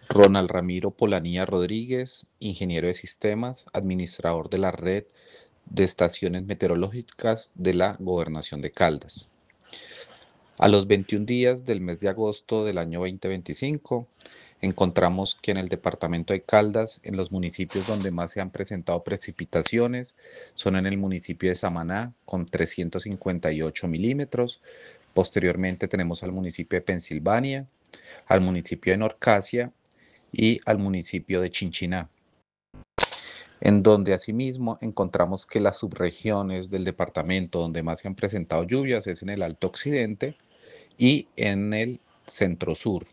Ronald Ramiro Polanía Rodríguez, ingeniero de sistemas, administrador de la red de estaciones meteorológicas de la Gobernación de Caldas. A los 21 días del mes de agosto del año 2025, encontramos que en el departamento de Caldas, en los municipios donde más se han presentado precipitaciones, son en el municipio de Samaná con 358 milímetros. Posteriormente tenemos al municipio de Pensilvania, al municipio de Norcasia y al municipio de Chinchiná, en donde asimismo encontramos que las subregiones del departamento donde más se han presentado lluvias es en el Alto Occidente y en el Centro Sur.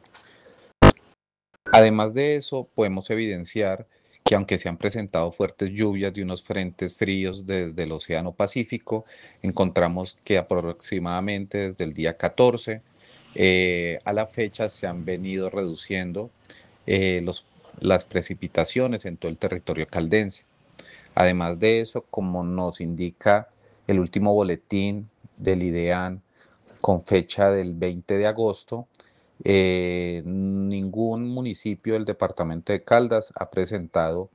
Además de eso, podemos evidenciar que aunque se han presentado fuertes lluvias de unos frentes fríos desde el Océano Pacífico, encontramos que aproximadamente desde el día 14 a la fecha se han venido reduciendo eh, los, las precipitaciones en todo el territorio caldense. Además de eso, como nos indica el último boletín del IDEAN con fecha del 20 de agosto, ningún municipio del departamento de Caldas ha presentado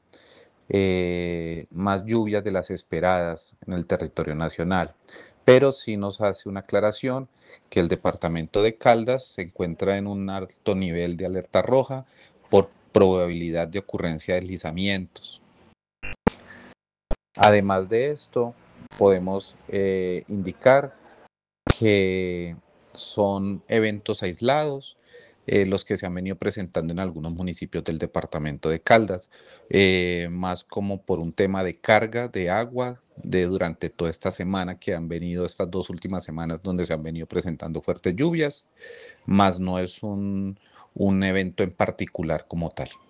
más lluvias de las esperadas en el territorio nacional. Pero sí nos hace una aclaración que el departamento de Caldas se encuentra en un alto nivel de alerta roja por probabilidad de ocurrencia de deslizamientos. Además de esto, podemos indicar que son eventos aislados, los que se han venido presentando en algunos municipios del departamento de Caldas, más como por un tema de carga de agua de durante toda esta semana que han venido, estas 2 últimas semanas donde se han venido presentando fuertes lluvias, más no es un evento en particular como tal.